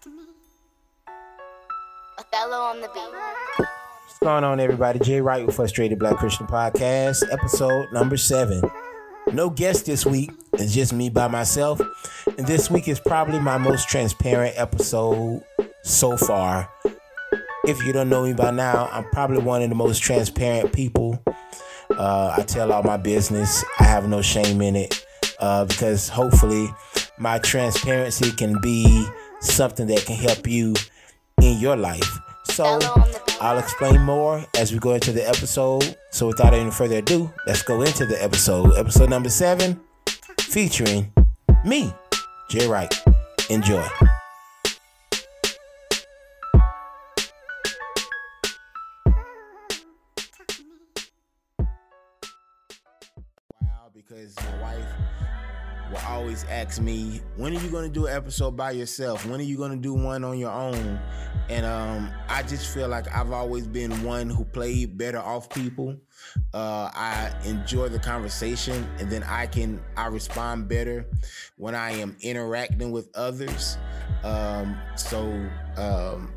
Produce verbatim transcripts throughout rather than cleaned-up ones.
Othello on the beat. What's going on, everybody? Jay Wright with Frustrated Black Christian Podcast, episode number seven. No guest this week. It's just me by myself. And this week is probably my most transparent episode so far. If you don't know me by now, I'm probably one of the most transparent people. Uh, I tell all my business. I have no shame in it uh, because hopefully my transparency can be something that can help you in your life. So I'll explain more as we go into the episode. So without any further ado, let's go into the episode. Episode number seven, featuring me, Jay Wright. Enjoy. Wow, because my wife will always ask me, when are you going to do an episode by yourself? When are you going to do one on your own? And um, I just feel like I've always been one who played better off people. Uh, I enjoy the conversation, and then I can I respond better when I am interacting with others. Um, so um,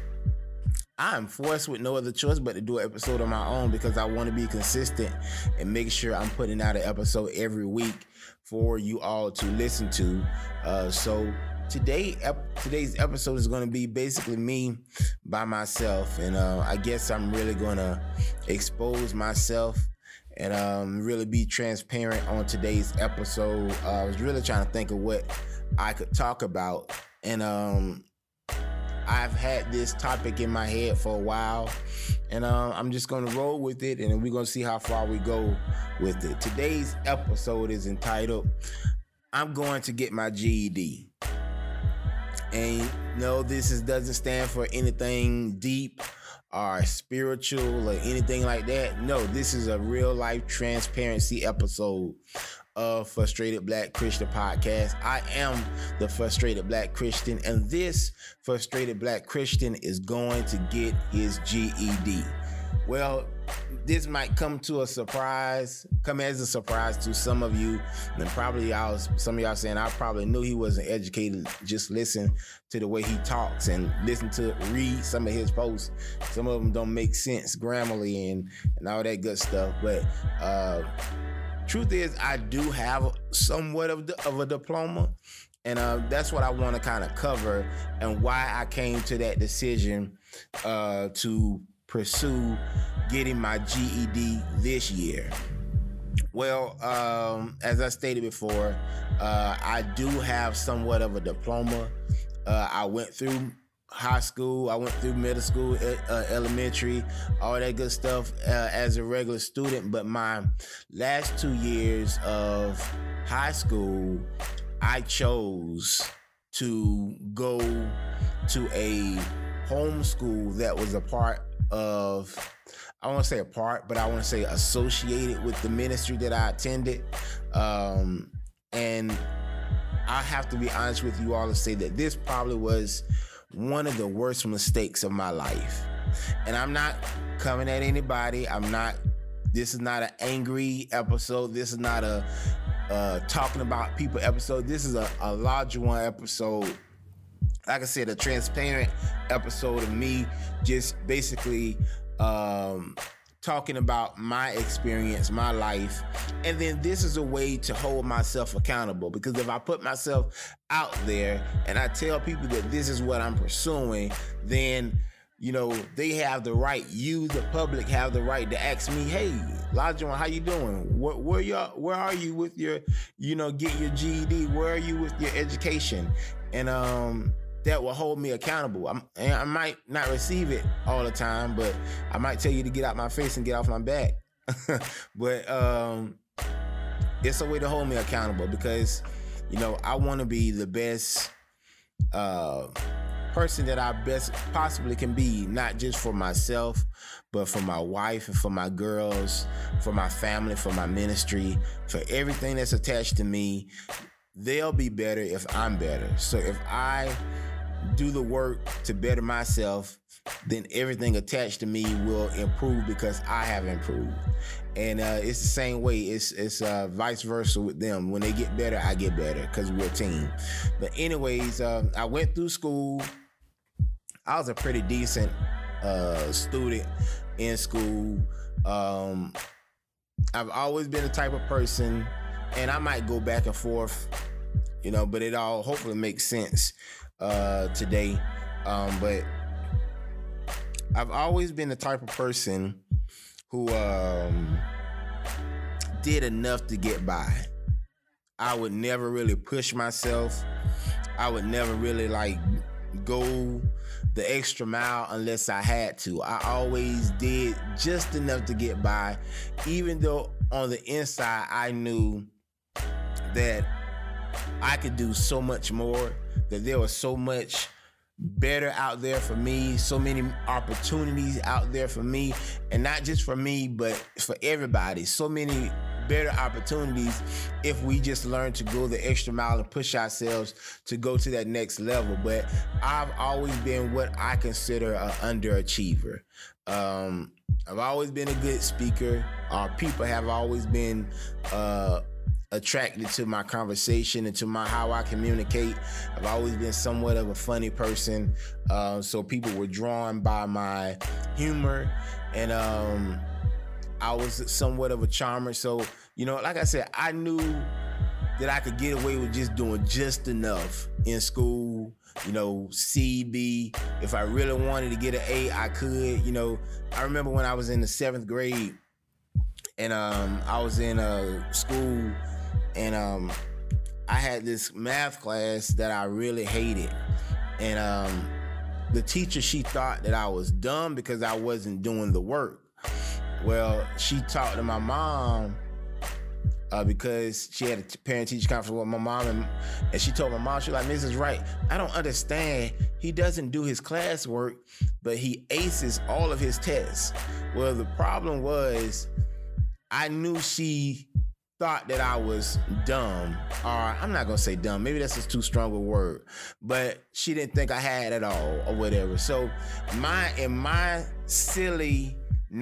I'm forced with no other choice but to do an episode on my own because I want to be consistent and make sure I'm putting out an episode every week for you all to listen to. Uh, so today, ep- today's episode is going to be basically me by myself. And uh, I guess I'm really going to expose myself and um, really be transparent on today's episode. Uh, I was really trying to think of what I could talk about. And um, I've had this topic in my head for a while, and uh, I'm just going to roll with it, and we're going to see how far we go with it. Today's episode is entitled, I'm Going to Get My G E D. And no, this is, doesn't stand for anything deep or spiritual or anything like that. No, this is a real life transparency episode of Frustrated Black Christian Podcast. I am the Frustrated Black Christian, and this Frustrated Black Christian is going to get his G E D. Well, this might come to a surprise, come as a surprise to some of you, and probably y'all, some of y'all saying, I probably knew he wasn't educated. Just listen to the way he talks and listen to, read some of his posts. Some of them don't make sense grammarly and, and all that good stuff. But uh, truth is, I do have somewhat of, the, of a diploma, and uh, that's what I want to kind of cover and why I came to that decision uh, to pursue getting my G E D this year. Well, um, as I stated before, uh, I do have somewhat of a diploma. Uh, I went through high school, I went through middle school, uh, elementary, all that good stuff uh, as a regular student. But my last two years of high school, I chose to go to a homeschool that was a part of, I want to say a part, but I want to say associated with the ministry that I attended. Um, and I have to be honest with you all and say that this probably was one of the worst mistakes of my life. And I'm not coming at anybody. I'm not, this is not an angry episode. This is not a uh, talking about people episode. This is a, a larger one episode. Like I said, a transparent episode of me just basically um, talking about my experience, my life. And then this is a way to hold myself accountable, because if I put myself out there and I tell people that this is what I'm pursuing, then, you know, they have the right, you, the public, have the right to ask me, hey, Lajon, how you doing? Where, where, you, where are you with your, you know, get your G E D? Where are you with your education? And um, that will hold me accountable. I'm, and I might not receive it all the time, but I might tell you to get out my face and get off my back. But um, it's a way to hold me accountable, because, you know, I want to be the best uh, person that I best possibly can be, not just for myself, but for my wife and for my girls, for my family, for my ministry, for everything that's attached to me. They'll be better if I'm better. So if I do the work to better myself, then everything attached to me will improve because I have improved. And uh, it's the same way. It's it's uh, vice versa with them. When they get better, I get better because we're a team. But anyways, uh, I went through school. I was a pretty decent uh, student in school. Um, I've always been the type of person, and I might go back and forth, you know, but it all hopefully makes sense uh, today. Um, but I've always been the type of person who um, did enough to get by. I would never really push myself. I would never really like go the extra mile unless I had to. I always did just enough to get by, even though on the inside I knew that I could do so much more, that there was so much better out there for me, so many opportunities out there for me, and not just for me, but for everybody. So many better opportunities if we just learn to go the extra mile and push ourselves to go to that next level. But I've always been what I consider an underachiever. Um, I've always been a good speaker. Our people have always been uh, attracted to my conversation and to my how I communicate. I've always been somewhat of a funny person, uh, so people were drawn by my humor, and um, I was somewhat of a charmer. So, you know, like I said, I knew that I could get away with just doing just enough in school. You know, C, B. If I really wanted to get an A, I could. You know, I remember when I was in the seventh grade, and um, I was in a school. And um, I had this math class that I really hated. And um, the teacher, she thought that I was dumb because I wasn't doing the work. Well, she talked to my mom uh, because she had a parent-teacher conference with my mom. And, and she told my mom, she was like, Missus Wright, I don't understand. He doesn't do his classwork, but he aces all of his tests. Well, the problem was I knew she thought that I was dumb, or I'm not gonna say dumb, maybe that's just too strong a word, but she didn't think I had it all or whatever. So my in my silly,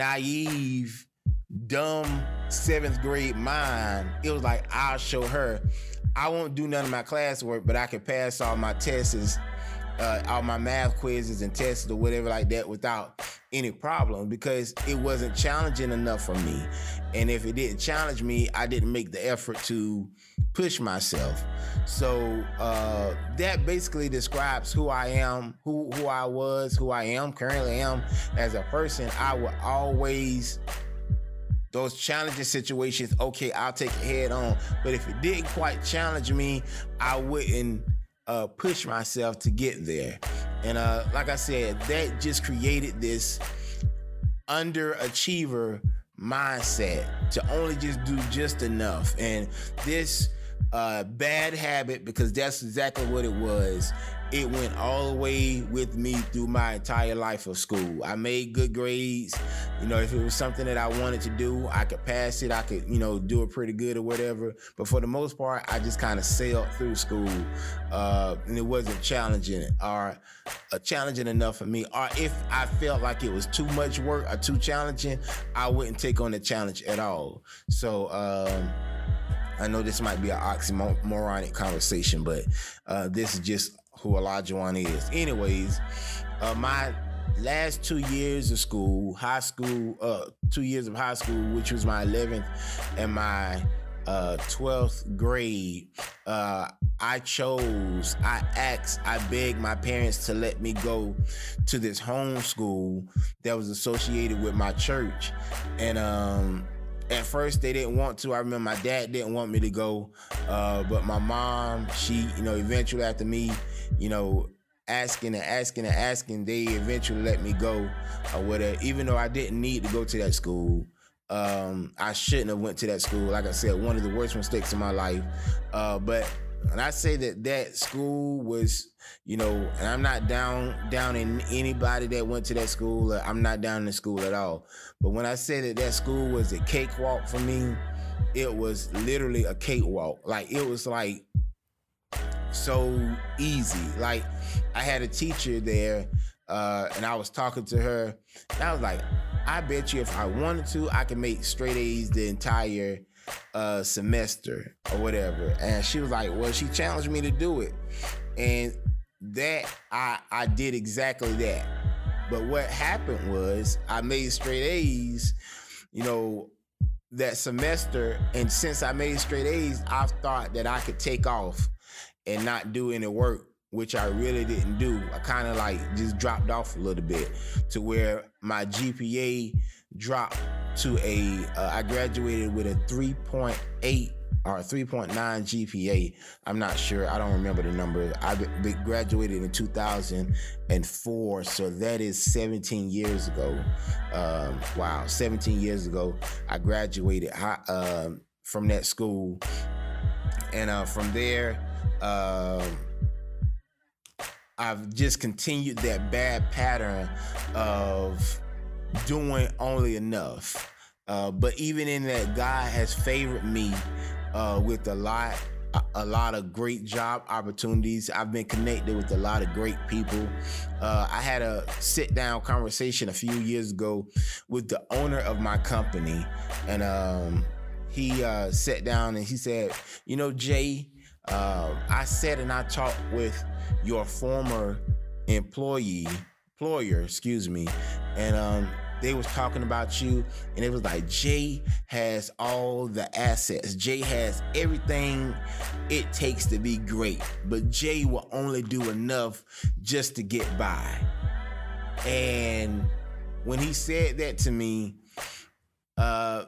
naive, dumb seventh grade mind, it was like, I'll show her. I won't do none of my classwork, but I can pass all my tests, uh, all my math quizzes and tests or whatever like that without any problem, because it wasn't challenging enough for me. And if it didn't challenge me, I didn't make the effort to push myself. So uh, that basically describes who I am, who, who I was, who I am, currently am as a person. I would always, those challenging situations, okay, I'll take it head on. But if it didn't quite challenge me, I wouldn't Uh, push myself to get there. And uh, like I said, that just created this underachiever mindset to only just do just enough. And this uh, bad habit, because that's exactly what it was, it went all the way with me through my entire life of school. I made good grades. You know, if it was something that I wanted to do, I could pass it. I could, you know, do it pretty good or whatever. But for the most part, I just kind of sailed through school. Uh, and it wasn't challenging or uh, challenging enough for me. Or if I felt like it was too much work or too challenging, I wouldn't take on the challenge at all. So, um, I know this might be an oxymoronic conversation, but uh, this is just who Olajuwon is. Anyways, uh, my last two years of school, high school, uh, two years of high school, which was my eleventh and my uh, twelfth grade, uh, I chose, I asked, I begged my parents to let me go to this homeschool that was associated with my church. And um, at first they didn't want to. I remember my dad didn't want me to go, uh, but my mom, she, you know, eventually after me, you know, asking and asking and asking, they eventually let me go or whatever, even though I didn't need to go to that school. Um, I shouldn't have went to that school. Like I said, one of the worst mistakes in my life. Uh, but when I say that that school was, you know, and I'm not down down in anybody that went to that school. I'm not down in the school at all. But when I say that that school was a cakewalk for me, it was literally a cakewalk. Like, it was like so easy. Like, I had a teacher there, uh, and I was talking to her, and I was like, I bet you if I wanted to, I could make straight A's the entire uh, semester or whatever. And she was like, well, she challenged me to do it. And that, I, I did exactly that. But what happened was I made straight A's, you know, that semester. And since I made straight A's, I thought that I could take off and not do any work, which I really didn't do. I kind of like just dropped off a little bit to where my G P A dropped to a, uh, I graduated with a three point eight or three point nine G P A. I'm not sure. I don't remember the number. I be- graduated in two thousand four, so that is seventeen years ago. Um, wow, seventeen years ago, I graduated uh, from that school. And uh, from there, uh, I've just continued that bad pattern of doing only enough. Uh, but even in that, God has favored me uh, with a lot, a, a lot of great job opportunities. I've been connected with a lot of great people. Uh, I had a sit-down conversation a few years ago with the owner of my company, and um, he uh, sat down and he said, "You know, Jay, uh, I sat and I talked with your former employee, employer, excuse me, and um." They was talking about you, and it was like, Jay has all the assets. Jay has everything it takes to be great, but Jay will only do enough just to get by. And when he said that to me, uh,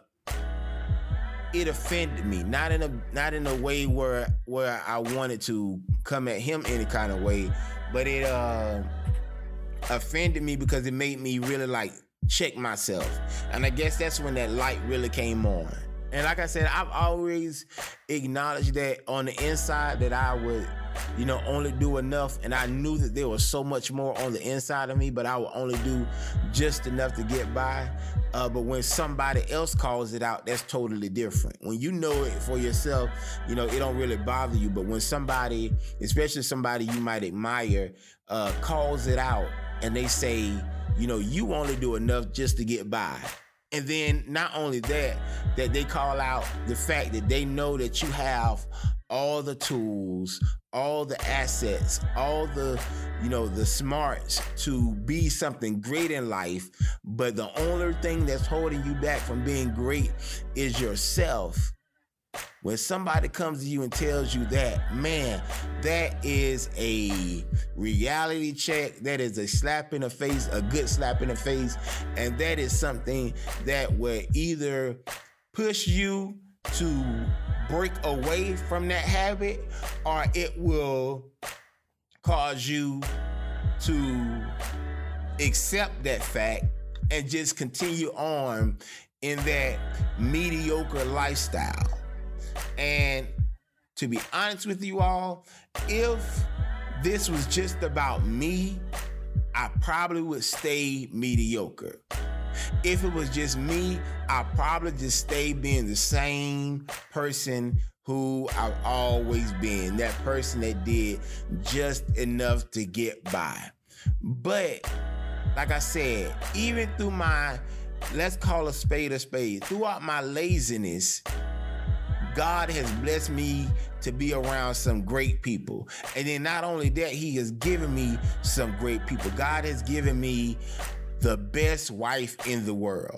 it offended me. Not in a not in a way where where I wanted to come at him any kind of way, but it uh, offended me because it made me really like check myself. And I guess that's when that light really came on. And like I said, I've always acknowledged that on the inside that I would, you know, only do enough. And I knew that there was so much more on the inside of me, but I would only do just enough to get by. Uh, but when somebody else calls it out, that's totally different. When you know it for yourself, you know, it don't really bother you. But when somebody, especially somebody you might admire, uh, calls it out and they say, you know, you only do enough just to get by. And then not only that, that they call out the fact that they know that you have all the tools, all the assets, all the, you know, the smarts to be something great in life, but the only thing that's holding you back from being great is yourself. When somebody comes to you and tells you that, man, that is a reality check. That is a slap in the face, a good slap in the face. And that is something that will either push you to break away from that habit, or it will cause you to accept that fact and just continue on in that mediocre lifestyle. And to be honest with you all, if this was just about me, I probably would stay mediocre. If it was just me, I'd probably just stay being the same person who I've always been, that person that did just enough to get by. But like I said, even through my, let's call a spade a spade, throughout my laziness, God has blessed me to be around some great people. And then not only that, he has given me some great people. God has given me the best wife in the world.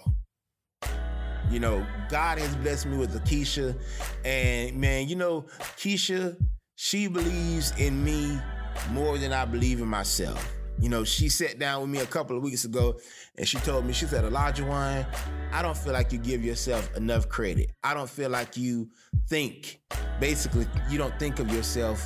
You know, God has blessed me with Keisha. And man, you know, Keisha, she believes in me more than I believe in myself. You know, she sat down with me a couple of weeks ago and she told me, she said, Olajuwon, I don't feel like you give yourself enough credit. I don't feel like you think, basically, you don't think of yourself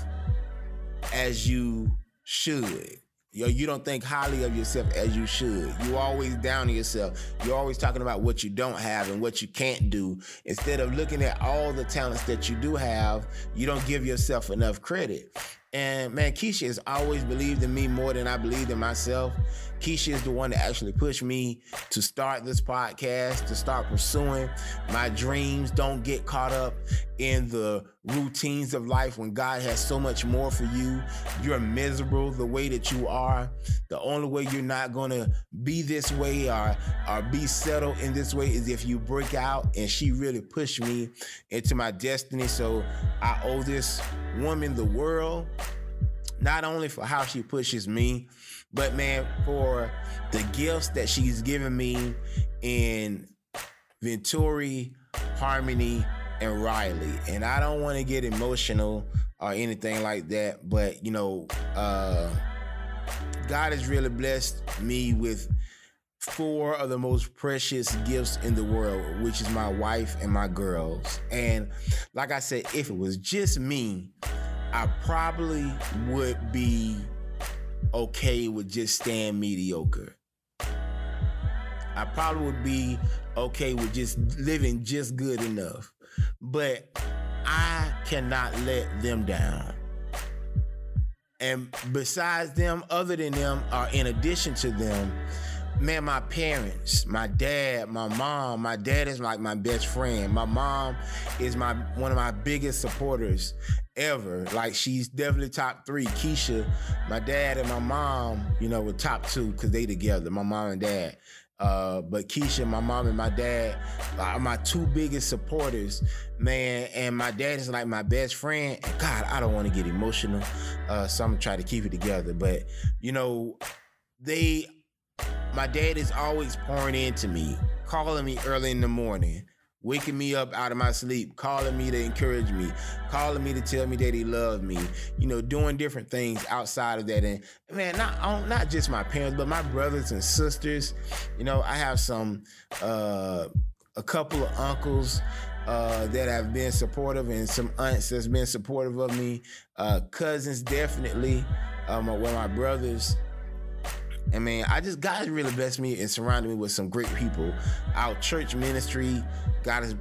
as you should. You know, you don't think highly of yourself as you should. You're always down on yourself. You're always talking about what you don't have and what you can't do. Instead of looking at all the talents that you do have, you don't give yourself enough credit. And man, Keisha has always believed in me more than I believed in myself. Keisha is the one that actually pushed me to start this podcast, to start pursuing my dreams. Don't get caught up in the routines of life when God has so much more for you. You're miserable the way that you are. The only way you're not going to be this way or, or be settled in this way is if you break out. And she really pushed me into my destiny. So I owe this woman the world, not only for how she pushes me, but man, for the gifts that she's given me in Venturi, Harmony, and Riley. And I don't want to get emotional or anything like that, but you know, uh, God has really blessed me with four of the most precious gifts in the world, which is my wife and my girls. And like I said, if it was just me, I probably would be okay with just staying mediocre. I probably would be okay with just living just good enough. But I cannot let them down. And besides them, other than them, or in addition to them, man, my parents, my dad, my mom, my dad is like my best friend. My mom is my one of my biggest supporters ever. Like, she's definitely top three. Keisha, my dad and my mom, you know, were top two because they together, my mom and dad. Uh, but Keisha, my mom and my dad are my two biggest supporters, man. And my dad is like my best friend. And God, I don't want to get emotional, uh, so I'm gonna try to keep it together. But you know, they, my dad is always pouring into me, calling me early in the morning, waking me up out of my sleep, calling me to encourage me, calling me to tell me that he loved me, you know, doing different things outside of that. And man, not not just my parents, but my brothers and sisters. You know, I have some, uh, a couple of uncles uh, that have been supportive, and some aunts that's been supportive of me, uh, cousins definitely, um, one of my brothers. And man, I just, God has really blessed me and surrounded me with some great people. Our church ministry, God has,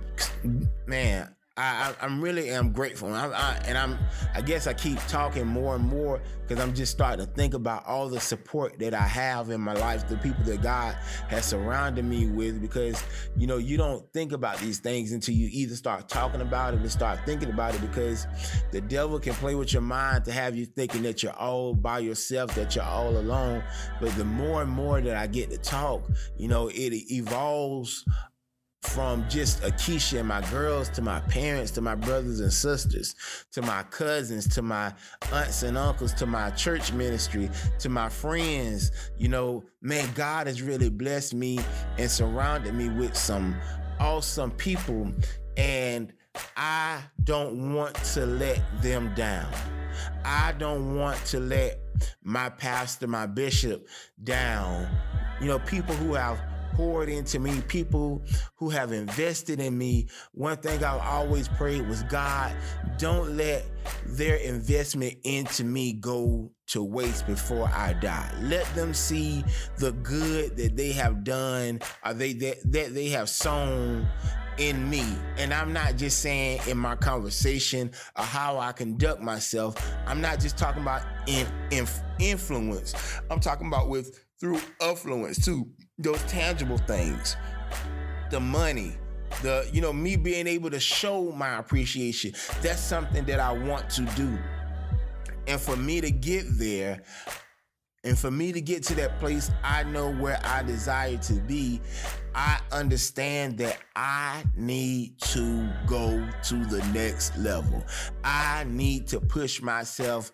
man, I, I I'm really am grateful. I, I, and I'm, I guess I keep talking more and more because I'm just starting to think about all the support that I have in my life, the people that God has surrounded me with. Because, you know, you don't think about these things until you either start talking about it and start thinking about it, because the devil can play with your mind to have you thinking that you're all by yourself, that you're all alone. But the more and more that I get to talk, you know, it evolves from just Akeisha and my girls to my parents, to my brothers and sisters, to my cousins, to my aunts and uncles, to my church ministry, to my friends. You know, man, God has really blessed me and surrounded me with some awesome people, and I don't want to let them down. I don't want to let my pastor, my bishop down. You know, people who have poured into me, people who have invested in me. One thing I've always prayed was, God, don't let their investment into me go to waste before I die. Let them see the good that they have done, or they that, that they have sown in me. And I'm not just saying in my conversation or how I conduct myself. I'm not just talking about in, in influence. I'm talking about with through affluence too. Those tangible things, the money, the, you know, me being able to show my appreciation. That's something that I want to do. And for me to get there, and for me to get to that place, I know where I desire to be. I understand that I need to go to the next level. I need to push myself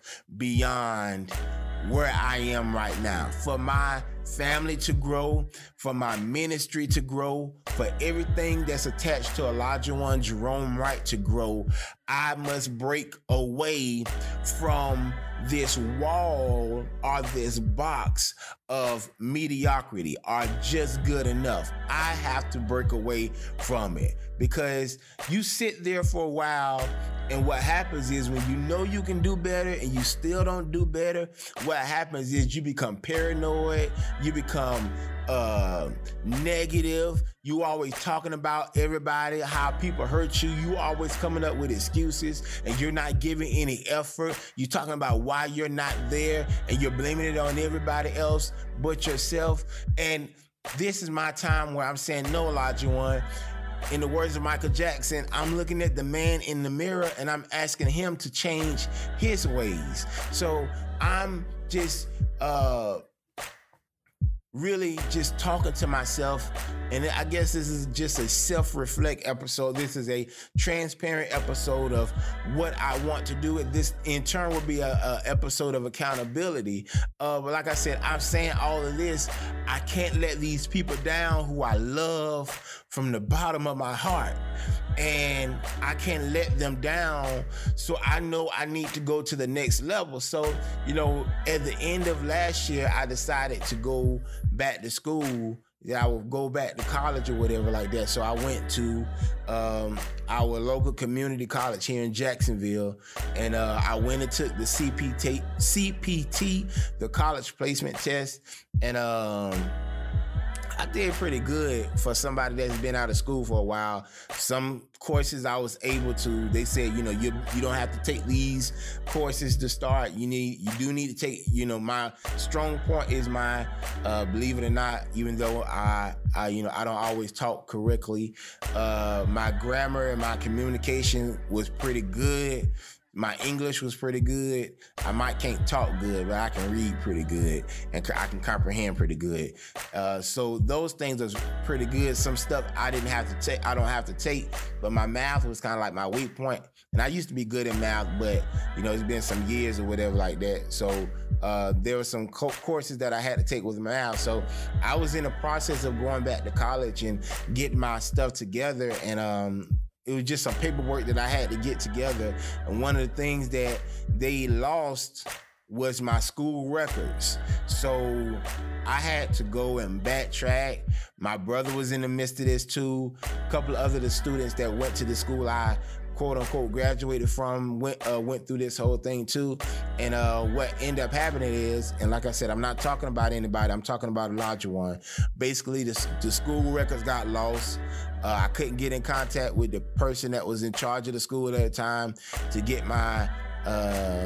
beyond where I am right now. For my family to grow, for my ministry to grow, for everything that's attached to Elijah One Jerome Wright to grow, I must break away from this wall or this box of mediocrity or just good enough. I have to break away from it, because you sit there for a while, and what happens is when you know you can do better and you still don't do better, what happens is you become paranoid, you become uh, negative, you always talking about everybody, how people hurt you, you always coming up with excuses, and you're not giving any effort. You're talking about why you're not there, and you're blaming it on everybody else but yourself. And this is my time where I'm saying, no, Elijah One, in the words of Michael Jackson, I'm looking at the man in the mirror and I'm asking him to change his ways. So I'm just uh, really just talking to myself. And I guess this is just a self-reflect episode. This is a transparent episode of what I want to do. This in turn will be a, a episode of accountability. Uh, but like I said, I'm saying all of this. I can't let these people down who I love from the bottom of my heart. And I can't let them down. So I know I need to go to the next level. So, you know, at the end of last year, I decided to go back to school. Yeah, I would go back to college or whatever like that. So I went to um, our local community college here in Jacksonville, and uh, I went and took the C P T, C P T, the college placement test, and um, I did pretty good for somebody that's been out of school for a while. Some courses I was able to, they said, you know, you you don't have to take these courses to start. You need, you do need to take, you know, my strong point is my, uh, believe it or not, even though I, I, you know, I don't always talk correctly, uh, my grammar and my communication was pretty good. My English was pretty good. I might can't talk good, but I can read pretty good and I can comprehend pretty good. Uh, so those things was pretty good. Some stuff I didn't have to take, I don't have to take, but my math was kind of like my weak point. And I used to be good in math, but you know, it's been some years or whatever like that. So uh, there were some co- courses that I had to take with math. So I was in the process of going back to college and getting my stuff together, and um, it was just some paperwork that I had to get together. And one of the things that they lost was my school records. So I had to go and backtrack. My brother was in the midst of this too. A couple of other the students that went to the school I quote unquote graduated from went uh, went through this whole thing too. And uh, what ended up happening is, and like I said, I'm not talking about anybody, I'm talking about Elijah one. Basically, the, the school records got lost. Uh, I couldn't get in contact with the person that was in charge of the school at the time to get my uh,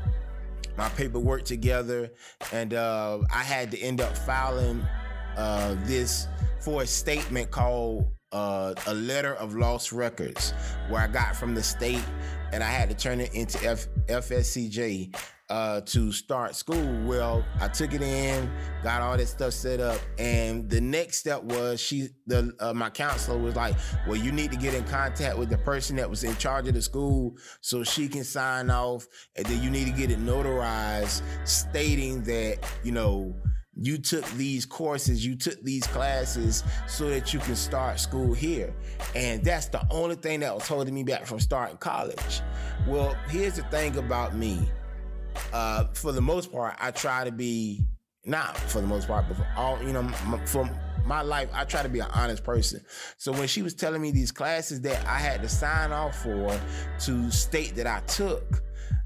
my paperwork together. And uh, I had to end up filing uh, this for a statement called uh, a letter of lost records, where I got from the state, and I had to turn it into F- FSCJ uh, to start school. Well, I took it in, got all that stuff set up, and the next step was she, the uh, my counselor was like, well, you need to get in contact with the person that was in charge of the school so she can sign off, and then you need to get it notarized stating that, you know, you took these courses, you took these classes so that you can start school here. And that's the only thing that was holding me back from starting college. Well, here's the thing about me. Uh, for the most part, I try to be, not for the most part, but for all, you know, for my life, I try to be an honest person. So when she was telling me these classes that I had to sign off for to state that I took,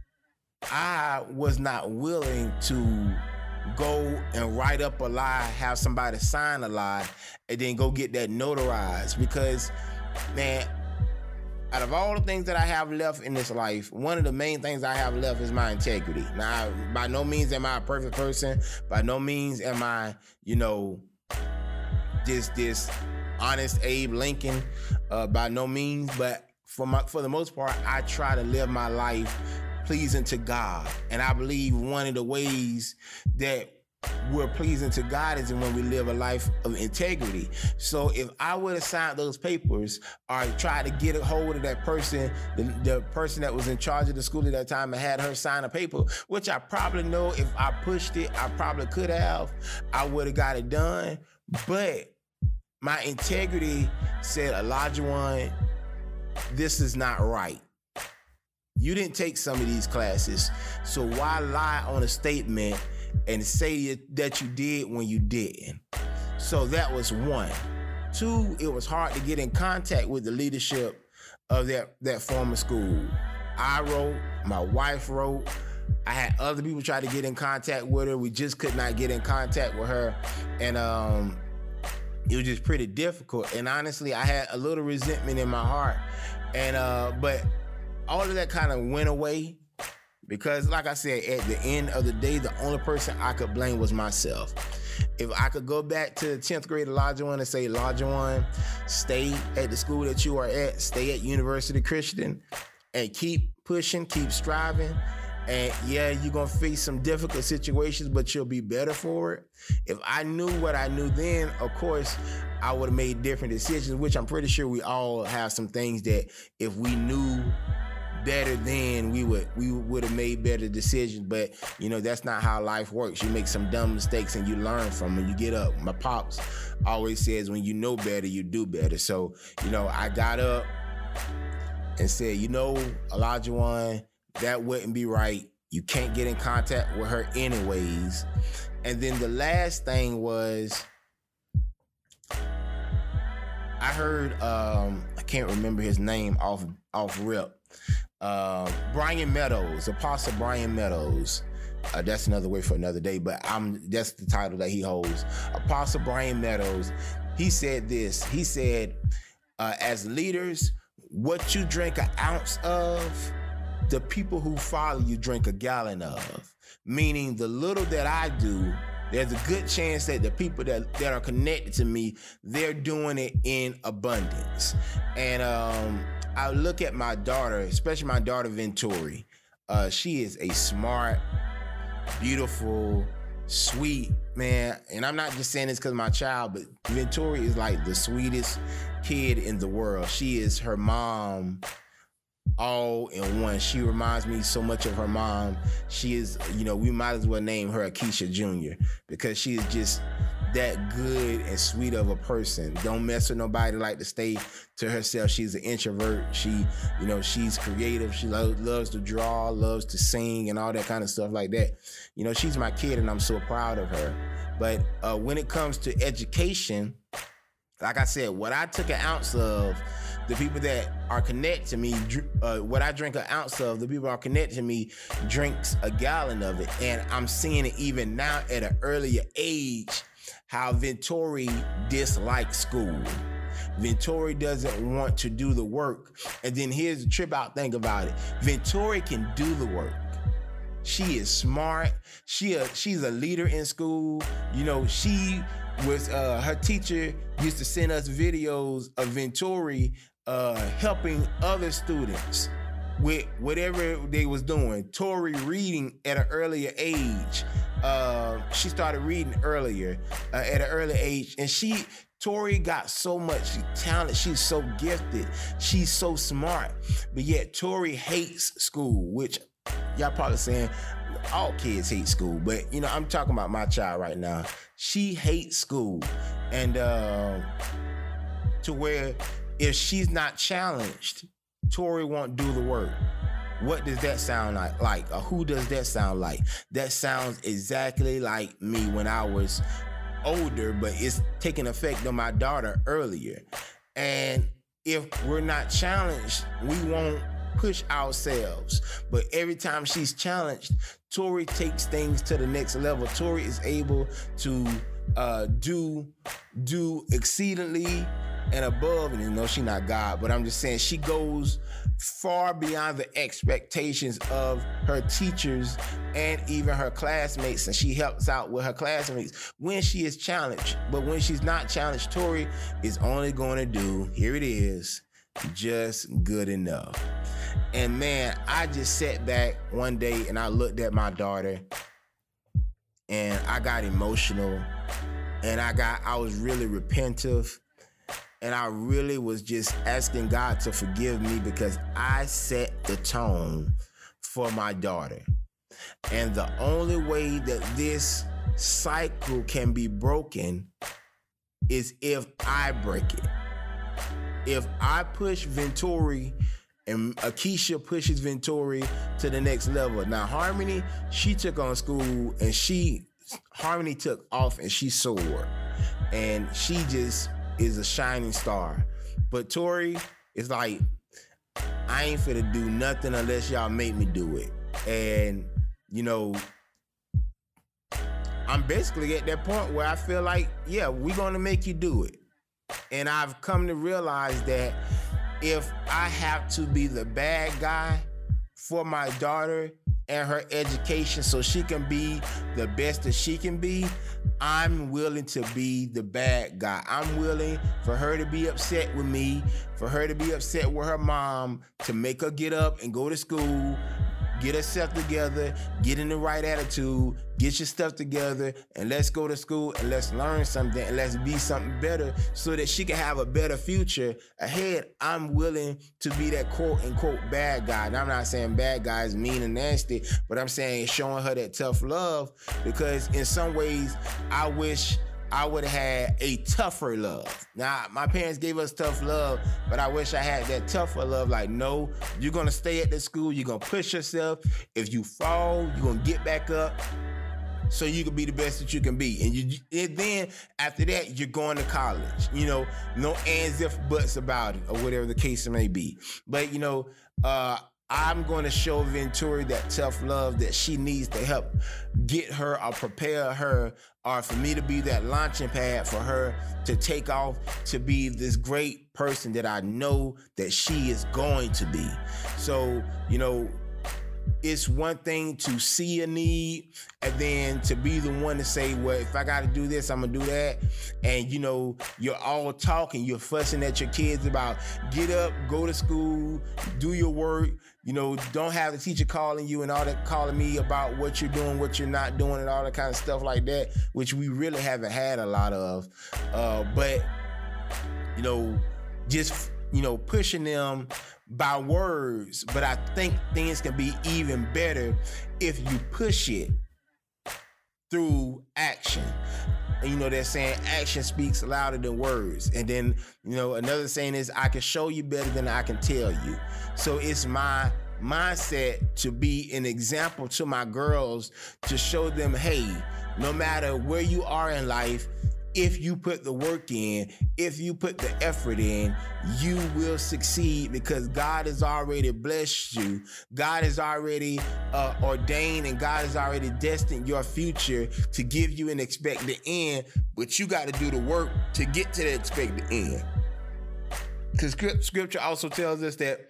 I was not willing to go and write up a lie, have somebody sign a lie, and then go get that notarized. Because, man, out of all the things that I have left in this life, one of the main things I have left is my integrity. Now, by no means am I a perfect person. By no means am I, you know, this this honest Abe Lincoln. Uh, by no means, but for my for the most part, I try to live my life pleasing to God. And I believe one of the ways that we're pleasing to God is when we live a life of integrity. So if I would have signed those papers or tried to get a hold of that person, the, the person that was in charge of the school at that time, and had her sign a paper, which I probably know if I pushed it, I probably could have, I would have got it done. But my integrity said, Elijah one, this is not right. You didn't take some of these classes, so why lie on a statement and say that you did when you didn't? So that was one. Two, it was hard to get in contact with the leadership of that, that former school. I wrote, my wife wrote, I had other people try to get in contact with her. We just could not get in contact with her. And um, it was just pretty difficult. And honestly, I had a little resentment in my heart. And uh, but all of that kind of went away because, like I said, at the end of the day, the only person I could blame was myself. If I could go back to the tenth grade Olajuwon and say, Olajuwon, stay at the school that you are at, stay at University Christian, and keep pushing, keep striving. And yeah, you're going to face some difficult situations, but you'll be better for it. If I knew what I knew then, of course, I would have made different decisions, which I'm pretty sure we all have some things that if we knew better then, we would we would have made better decisions. But, you know, that's not how life works. You make some dumb mistakes and you learn from them. You get up. My pops always says, when you know better, you do better. So, you know, I got up and said, you know, Olajuwon, that wouldn't be right. You can't get in contact with her anyways. And then the last thing was, I heard, um, I can't remember his name off off rip. Uh, Brian Meadows, Apostle Brian Meadows. Uh, that's another way for another day, but I'm that's the title that he holds. Apostle Brian Meadows. He said this. He said, uh, as leaders, what you drink an ounce of, the people who follow you drink a gallon of. Meaning the little that I do, there's a good chance that the people that, that are connected to me, they're doing it in abundance. And um, I look at my daughter, especially my daughter Ventori. Uh, she is a smart, beautiful, sweet, man. And I'm not just saying this because of my child, but Ventori is like the sweetest kid in the world. She is her mom all in one. She reminds me so much of her mom. She is, you know, we might as well name her Akeisha Junior because she is just that good and sweet of a person. Don't mess with nobody, like to stay to herself. She's an introvert. She, you know, she's creative. She lo- loves to draw, loves to sing and all that kind of stuff like that. You know, she's my kid and I'm so proud of her. But uh, when it comes to education, like I said, what I took an ounce of, the people that are connected to me, uh, what I drink an ounce of, the people that are connected to me drinks a gallon of it. And I'm seeing it even now at an earlier age, how Ventori dislikes school. Ventori doesn't want to do the work. And then here's the trip out thing about it. Ventori can do the work. She is smart. She a, she's a leader in school. You know, she was, uh, her teacher used to send us videos of Ventori uh, helping other students with whatever they was doing. Tori reading at an earlier age. Uh, she started reading earlier, uh, at an early age. And she, Tori got so much talent. She's so gifted. She's so smart. But yet Tori hates school, which y'all probably saying all kids hate school. But, you know, I'm talking about my child right now. She hates school. And uh, to where if she's not challenged, Tori won't do the work. What does that sound like? Like, or who does that sound like? That sounds exactly like me when I was older, but it's taking effect on my daughter earlier. And if we're not challenged, we won't push ourselves. But every time she's challenged, Tori takes things to the next level. Tori is able to uh, do do exceedingly and above, and you know she's not God, but I'm just saying she goes far beyond the expectations of her teachers and even her classmates, and she helps out with her classmates when she is challenged. But when she's not challenged, Tori is only going to do, here it is, just good enough. And man, I just sat back one day and I looked at my daughter and I got emotional and I got, I was really repentive. And I really was just asking God to forgive me because I set the tone for my daughter. And the only way that this cycle can be broken is if I break it. If I push Ventori and Akeisha pushes Ventori to the next level. Now, Harmony, she took on school and she, Harmony took off and she soared. And she just is a shining star. But Tori is like, I ain't finna do nothing unless y'all make me do it. And, you know, I'm basically at that point where I feel like, yeah, we're gonna make you do it. And I've come to realize that if I have to be the bad guy for my daughter and her education so she can be the best that she can be, I'm willing to be the bad guy. I'm willing for her to be upset with me, for her to be upset with her mom, to make her get up and go to school, get herself together, get in the right attitude, get your stuff together, and let's go to school and let's learn something and let's be something better so that she can have a better future ahead. I'm willing to be that quote unquote bad guy. And I'm not saying bad guy is mean and nasty, but I'm saying showing her that tough love, because in some ways I wish I would have had a tougher love. Now, my parents gave us tough love, but I wish I had that tougher love. Like, no, you're gonna stay at the school, you're gonna push yourself. If you fall, you're gonna get back up so you can be the best that you can be. And you, and then after that, you're going to college. You know, no ands, if, buts about it, or whatever the case may be. But, you know, uh, I'm going to show Ventura that tough love that she needs to help get her or prepare her, or for me to be that launching pad for her to take off to be this great person that I know that she is going to be. So, you know, it's one thing to see a need and then to be the one to say, well, if I got to do this, I'm going to do that. And, you know, you're all talking, you're fussing at your kids about get up, go to school, do your work. You know, don't have the teacher calling you and all that, calling me about what you're doing, what you're not doing, and all that kind of stuff like that, which we really haven't had a lot of. Uh, but, you know, just, you know, pushing them by words. But I think things can be even better if you push it through action. And, you know, they're saying action speaks louder than words. And then, you know, another saying is, I can show you better than I can tell you. So it's my mindset to be an example to my girls, to show them, hey, no matter where you are in life, if you put the work in, if you put the effort in, you will succeed, because God has already blessed you. God has already uh, ordained, and God has already destined your future to give you an expected end, but you got to do the work to get to the expected end. Because scripture also tells us that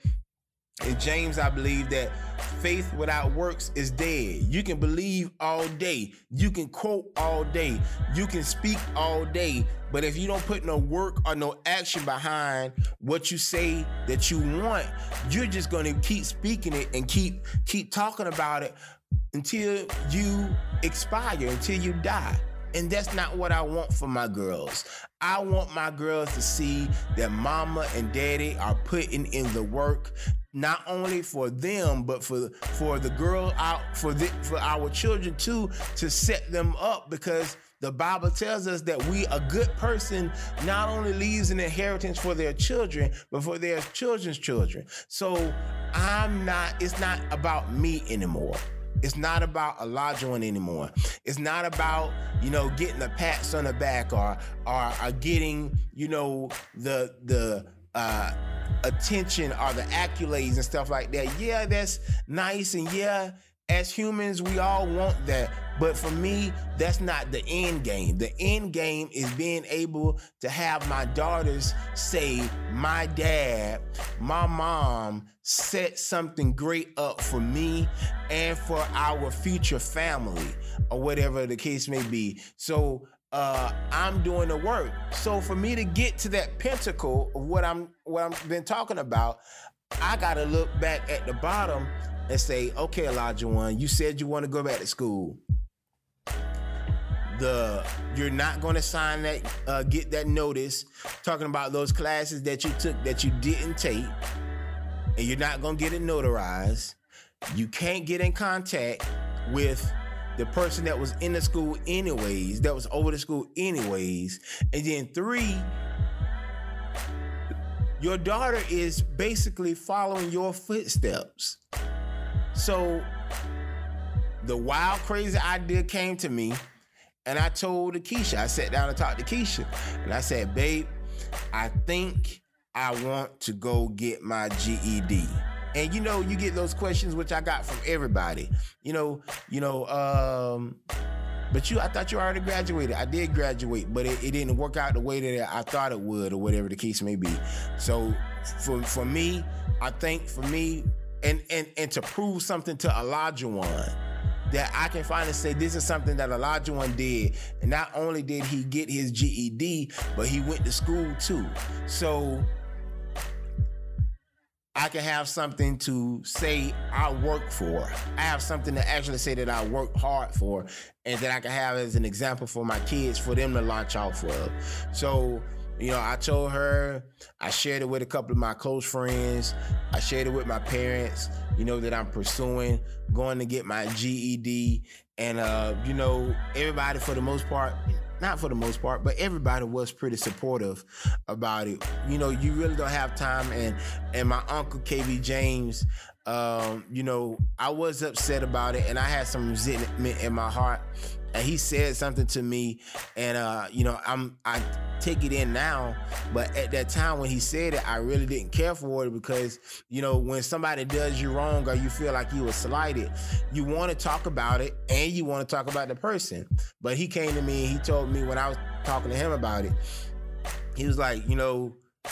in James, I believe, that faith without works is dead. You can believe all day. You can quote all day. You can speak all day. But if you don't put no work or no action behind what you say that you want, you're just going to keep speaking it and keep keep talking about it until you expire, until you die. And that's not what I want for my girls. I want my girls to see that mama and daddy are putting in the work, not only for them, but for for the girl out, for the, for our children too, to set them up, because the Bible tells us that we, a good person, not only leaves an inheritance for their children, but for their children's children. So I'm not, it's not about me anymore. It's not about Elijah anymore. It's not about, you know, getting the pats on the back or or, or getting, you know, the the uh, attention or the accolades and stuff like that. Yeah, that's nice, and yeah, as humans, we all want that. But for me, that's not the end game. The end game is being able to have my daughters say, my dad, my mom set something great up for me and for our future family, or whatever the case may be. So uh, I'm doing the work. So for me to get to that pinnacle of what I'm what I've been talking about, I gotta look back at the bottom and say, okay, Elijah One, you said you want to go back to school. The you're not going to sign that, uh, get that notice talking about those classes that you took that you didn't take, and you're not going to get it notarized. You can't get in contact with the person that was in the school anyways, that was over the school anyways. And then three, your daughter is basically following your footsteps. So the wild, crazy idea came to me, and I told Keisha, I sat down and talked to Keisha, and I said, babe, I think I want to go get my G E D. And you know, you get those questions, which I got from everybody. You know, you know, um, but you, I thought you already graduated. I did graduate, but it, it didn't work out the way that I thought it would, or whatever the case may be. So for for me, I think for me, and, and, and to prove something to Olajuwon, that I can finally say this is something that Olajuwon did. And not only did he get his G E D, but he went to school too. So I can have something to say I work for. I have something to actually say that I work hard for, and that I can have as an example for my kids, for them to launch off of. So, you know, I told her, I shared it with a couple of my close friends. I shared it with my parents, you know, that I'm pursuing, going to get my G E D. And, uh, you know, everybody for the most part, not for the most part, but everybody was pretty supportive about it. You know, you really don't have time. And, and my uncle, K B James, um, you know, I was upset about it, and I had some resentment in my heart. And he said something to me, and uh, you know, I'm I take it in now, but at that time when he said it, I really didn't care for it, because, you know, when somebody does you wrong or you feel like you were slighted, you want to talk about it and you want to talk about the person. But he came to me and he told me, when I was talking to him about it, he was like, you know,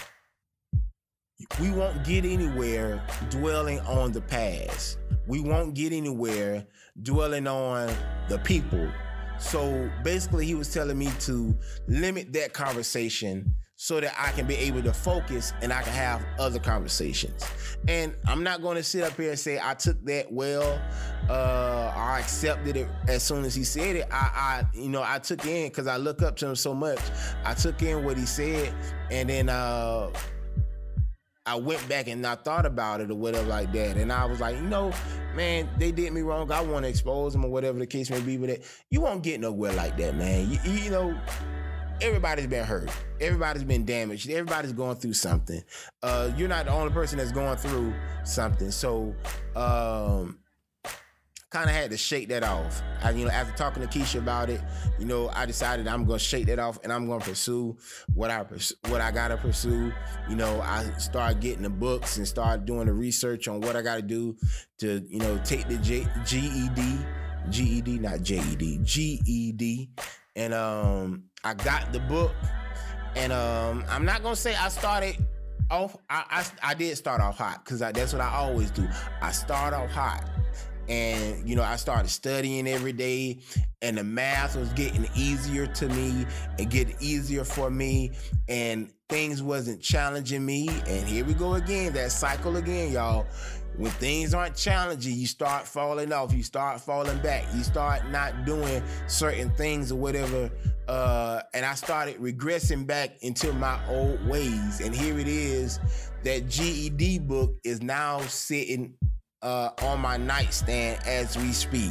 we won't get anywhere dwelling on the past. We won't get anywhere dwelling on the people. So basically he was telling me to limit that conversation so that I can be able to focus and I can have other conversations. And I'm not going to sit up here and say I took that well, uh, I accepted it as soon as he said it. I, I you know, I took in, because I look up to him so much. I took in what he said, and then uh, I went back and I thought about it or whatever like that. And I was like, you know, man, they did me wrong. I want to expose them or whatever the case may be. But it, you won't get nowhere like that, man. You, you know, everybody's been hurt. Everybody's been damaged. Everybody's going through something. Uh, you're not the only person that's going through something. So, um, kind of had to shake that off. I, you know, after talking to Keisha about it, you know, I decided I'm gonna shake that off and I'm gonna pursue what I pursue, what I gotta pursue. You know, I started getting the books and started doing the research on what I gotta do to, you know, take the J- G E D, G E D, not J E D, G E D, and um, I got the book, and um, I'm not gonna say I started off. I I, I did start off hot, because that's what I always do. I start off hot. And, you know, I started studying every day, and the math was getting easier to me and getting easier for me, and things wasn't challenging me. And here we go again, that cycle again, y'all. When things aren't challenging, you start falling off, you start falling back, you start not doing certain things or whatever. Uh, and I started regressing back into my old ways. And here it is, that G E D book is now sitting Uh, on my nightstand as we speak.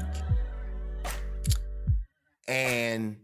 And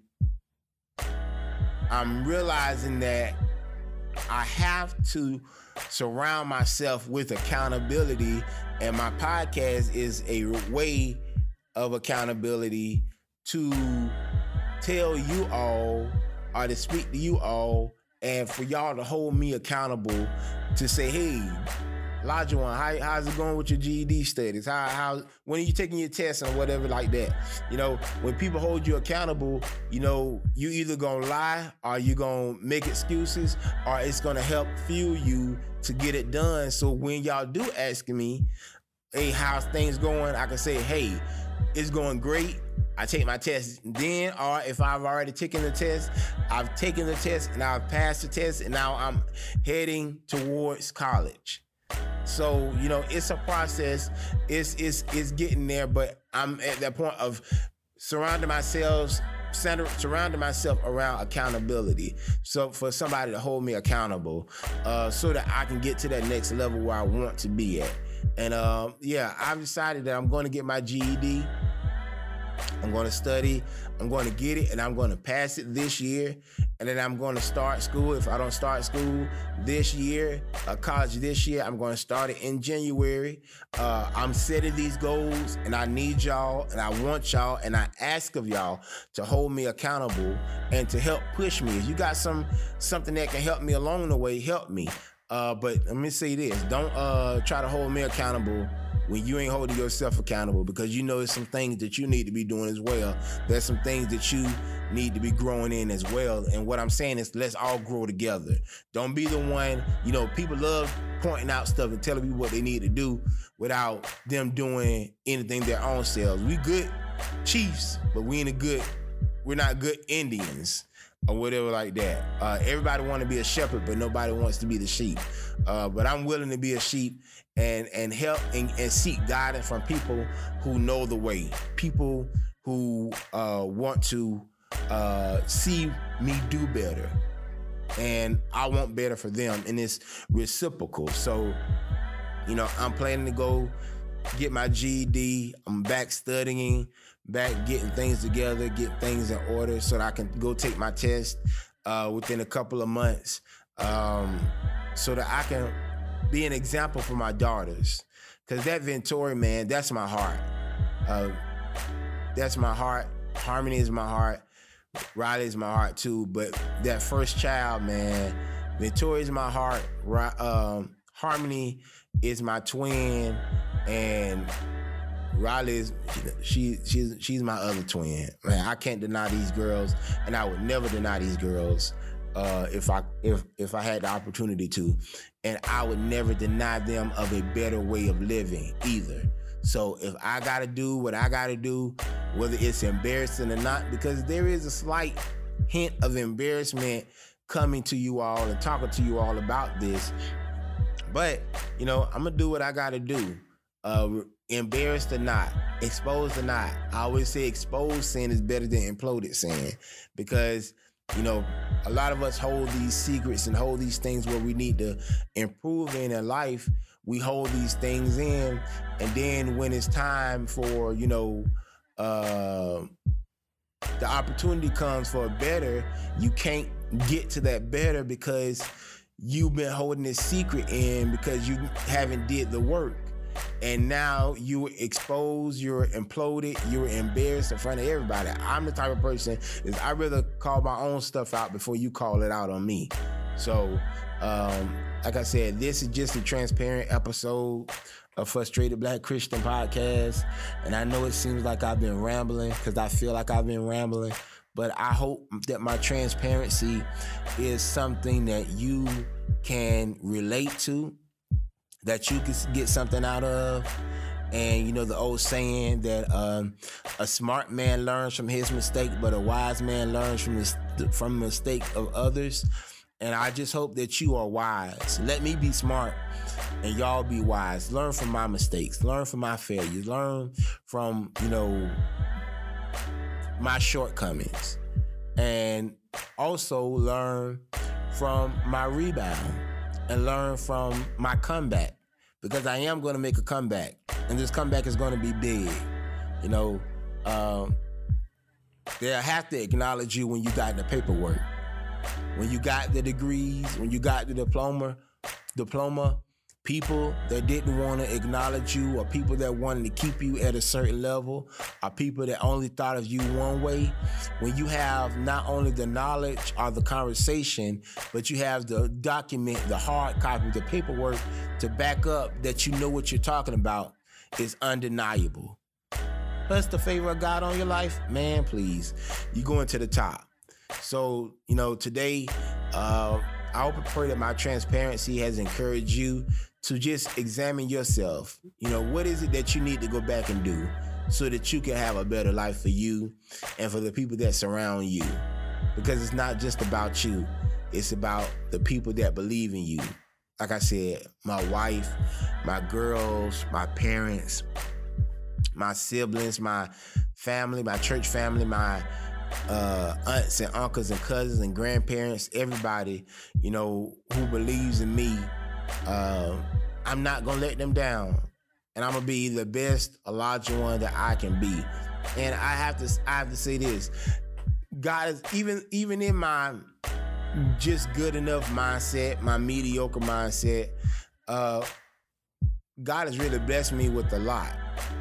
I'm realizing that I have to surround myself with accountability, and my podcast is a way of accountability to tell you all, or to speak to you all, and for y'all to hold me accountable, to say, hey, Olajuwon, how, how's it going with your G E D studies? How, how, when are you taking your tests and whatever like that? You know, when people hold you accountable, you know, you either gonna lie or you gonna make excuses, or it's gonna help fuel you to get it done. So when y'all do ask me, hey, how's things going? I can say, hey, it's going great. I take my test then, or if I've already taken the test, I've taken the test and I've passed the test, and now I'm heading towards college. So, you know, it's a process. It's, it's, it's getting there, but I'm at that point of surrounding myself, center, surrounding myself around accountability. So for somebody to hold me accountable, uh, so that I can get to that next level where I want to be at. And uh, yeah, I've decided that I'm going to get my G E D. I'm going to study, I'm going to get it, and I'm going to pass it this year. And then I'm going to start school. If I don't start school this year, uh, college this year, I'm going to start it in January. Uh, I'm setting these goals, and I need y'all, and I want y'all, and I ask of y'all to hold me accountable and to help push me. If you got some something that can help me along the way, help me. Uh, but let me say this, don't uh, try to hold me accountable when you ain't holding yourself accountable, because you know there's some things that you need to be doing as well. There's some things that you need to be growing in as well. And what I'm saying is let's all grow together. Don't be the one, you know, people love pointing out stuff and telling people what they need to do without them doing anything their own selves. We good chiefs, but we ain't a good, we're not good Indians or whatever like that. Uh, everybody want to be a shepherd, but nobody wants to be the sheep. Uh, but I'm willing to be a sheep and, and help and, and seek guidance from people who know the way, people who uh, want to uh, see me do better. And I want better for them, and it's reciprocal. So, you know, I'm planning to go get my G E D. I'm back studying, back getting things together, get things in order so that I can go take my test uh, within a couple of months um, so that I can be an example for my daughters. Because that Ventura, man, that's my heart. Uh, that's my heart. Harmony is my heart. Riley is my heart too. But that first child, man, Ventura is my heart. Um, Harmony is my twin, and Riley is she she's she's my other twin. Man, I can't deny these girls, and I would never deny these girls uh, if I if if I had the opportunity to, and I would never deny them of a better way of living either. So if I gotta do what I gotta do, whether it's embarrassing or not, because there is a slight hint of embarrassment coming to you all and talking to you all about this. But, you know, I'm gonna do what I gotta do. Uh, embarrassed or not, exposed or not. I always say exposed sin is better than imploded sin, because, you know, a lot of us hold these secrets and hold these things where we need to improve in our life. We hold these things in, and then when it's time for, you know, uh, the opportunity comes for a better, you can't get to that better because you've been holding this secret in because you haven't did the work. And now you're exposed, you're imploded, you're embarrassed in front of everybody. I'm the type of person is I'd rather call my own stuff out before you call it out on me. So, um, like I said, this is just a transparent episode of Frustrated Black Christian Podcast. And I know it seems like I've been rambling because I feel like I've been rambling, but I hope that my transparency is something that you can relate to, that you can get something out of. And you know the old saying that um, a smart man learns from his mistake, but a wise man learns from the, from the mistake of others. And I just hope that you are wise. Let me be smart and y'all be wise. Learn from my mistakes. Learn from my failures. Learn from, you know, my shortcomings. And also learn from my rebound and learn from my comeback, because I am going to make a comeback, and this comeback is going to be big. You know, um, they'll have to acknowledge you when you got the paperwork, when you got the degrees, when you got the diploma, diploma. People that didn't want to acknowledge you, or people that wanted to keep you at a certain level, or people that only thought of you one way. When you have not only the knowledge or the conversation, but you have the document, the hard copy, the paperwork to back up that you know what you're talking about, is undeniable. Plus the favor of God on your life, man, please, you're going to the top. So, you know, today, uh, I hope and pray that my transparency has encouraged you to just examine yourself. You know, what is it that you need to go back and do so that you can have a better life for you and for the people that surround you? Because it's not just about you. It's about the people that believe in you. Like I said, my wife, my girls, my parents, my siblings, my family, my church family, my uh, aunts and uncles and cousins and grandparents, everybody, you know, who believes in me. Uh, I'm not gonna let them down, and I'm gonna be the best Elijah one that I can be. And I have to, I have to say this: God is even, even in my just good enough mindset, my mediocre mindset, uh, God has really blessed me with a lot.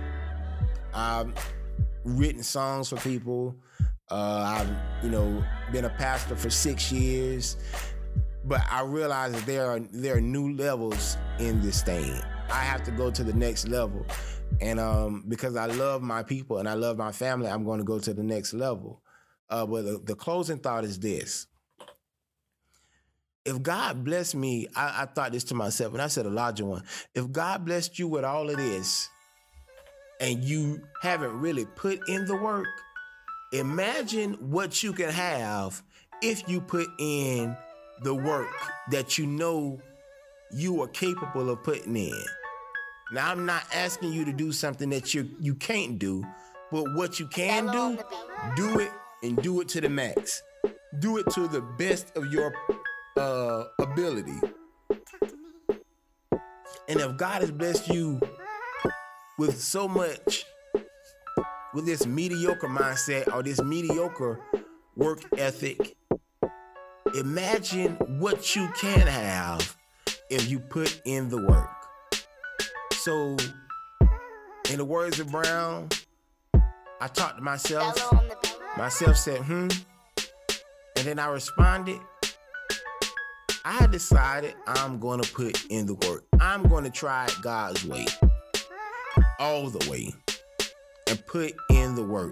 I've written songs for people. Uh, I've, you know, been a pastor for six years. But I realize that there are there are new levels in this thing. I have to go to the next level. And um, because I love my people and I love my family, I'm going to go to the next level. Uh, but the, the closing thought is this. If God blessed me, I, I thought this to myself, and I said a larger one. If God blessed you with all of this and you haven't really put in the work, imagine what you can have if you put in the work that you know you are capable of putting in. Now, I'm not asking you to do something that you you can't do, but what you can do, do it and do it to the max. Do it to the best of your uh, ability. And if God has blessed you with so much, with this mediocre mindset or this mediocre work ethic, imagine what you can have if you put in the work. So, in the words of Brown, I talked to myself. Myself said, hmm. And then I responded, I decided I'm going to put in the work. I'm going to try it God's way. All the way. And put in the work.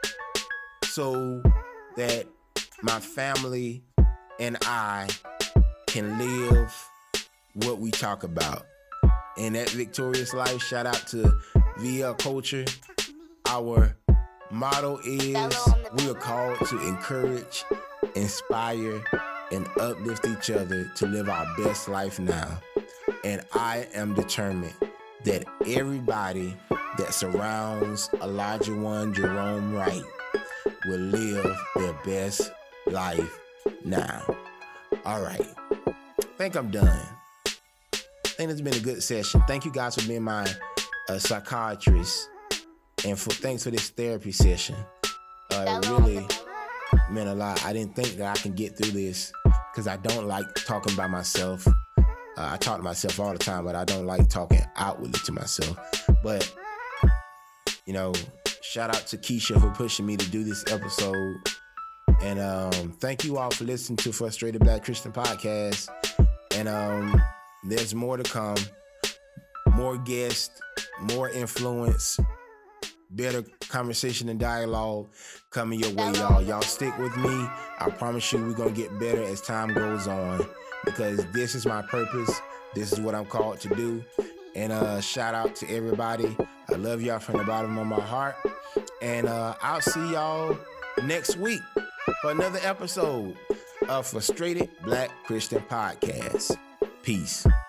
So that my family and I can live what we talk about. In that victorious life, shout out to V L Culture. Our motto is we are called to encourage, inspire, and uplift each other to live our best life now. And I am determined that everybody that surrounds Elijah One Jerome Wright will live their best life now. All right. I think I'm done. I think it's been a good session. Thank you guys for being my uh, psychiatrist. And for thanks for this therapy session. Uh, it really meant a lot. I didn't think that I can get through this because I don't like talking by myself. Uh, I talk to myself all the time, but I don't like talking outwardly to myself. But, you know, shout out to Keisha for pushing me to do this episode. And um, thank you all for listening to Frustrated Black Christian Podcast. And um, there's more to come. More guests, more influence, better conversation and dialogue coming your way, y'all. Y'all stick with me. I promise you we're going to get better as time goes on because this is my purpose. This is what I'm called to do. And uh, shout out to everybody. I love y'all from the bottom of my heart. And uh, I'll see y'all next week for another episode of Frustrated Black Christian Podcast. Peace.